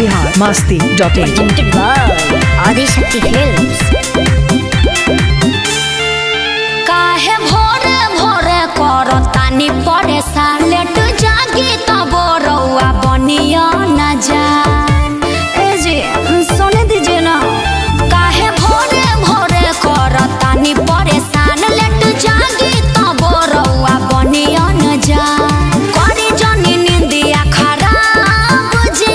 biharmasti.in presented by Adishakti films. काहे भोरे भोरे करतानी परेशान लेट जागी तब रउआ बनिया न जा। ए जी सुने दीजिए ना, काहे भोरे भोरे करतानी परेशान लेट जागी तब रउआ बनिया न जा। करी जनी निंदिया खराब जी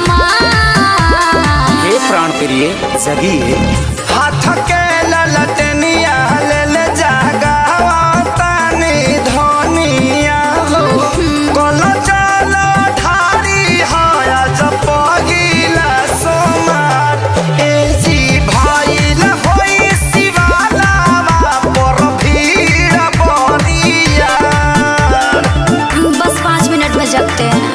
हमार हे प्राण प्रिय जगिए हाथ के ललटनिया ले ले जागावा तानी धनिया हो कोलो चलो ठारी हाया जपगिला सोमार ए जी भाई ल होई शिवाला पर भीड़ बनिया। बस 5 मिनट में जगते हैं।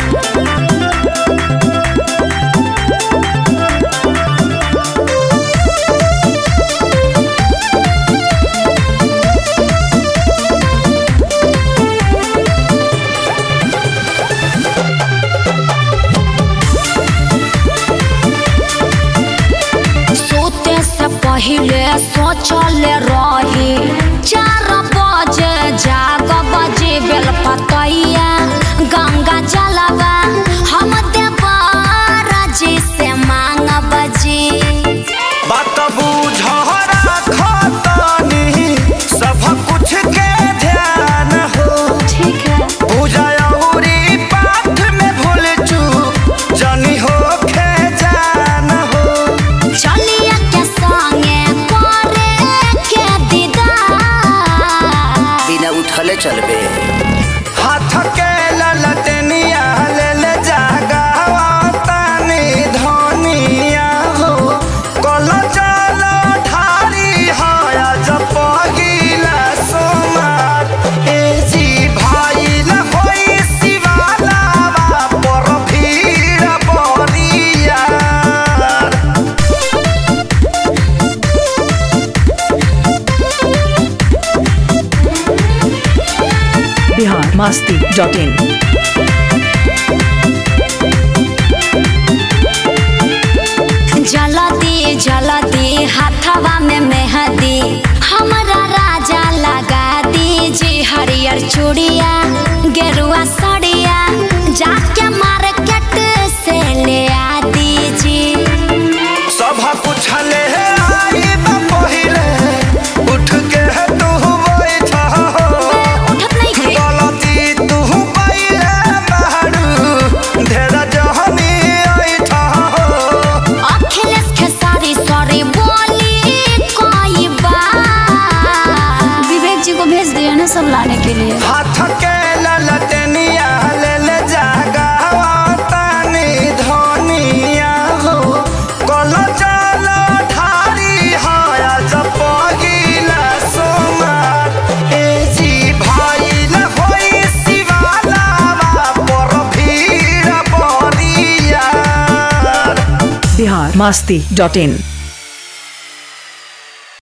पहिले सोचल रही 4 बजे जाग बजे बेल पतैया गंगा जलवा हम देवर जी से मांग बजी। बात बुझहरा खतनी सब कुछ के ध्यान हो ठीक है। पूजा औरी पाठ में भूल चूक जनी हो खे जान हो। चलिए के संगे करे के दीदार बिना उठले चलबे हाथ के ललटनिया ले ले जागावा तानी धनिया हो कोलो चलो ठारी हाया जपगिला सोमार ए जी भाई ल होई शिवाला पर भीड़ बनिया। biharmasti.in जलदी जलदी हाथवा में मेहंदी हमारा राजा लगा दीजिए। हरियर चूड़िया गेरुआ साड़िया जाके मार्केट से ले आ दीजिए। सब कुछ ले आई पहिले उठ के तू बैठा उठत नहीं थे। गलती तू पहिले मारू ढेरा जहनी ऐठा अखिलेश खेसारी सॉरी बोली कोई बात। विवेक जी को भेज दिया ना सब लाने के लिए। हाथ के ललटनिया ले ले जागावा तानी धनिया हो कोलो चलो ठारी हाया जपगिला सोमार ए जी भाई ल होई शिवाला पर भीड़ बनिया। biharmasti.in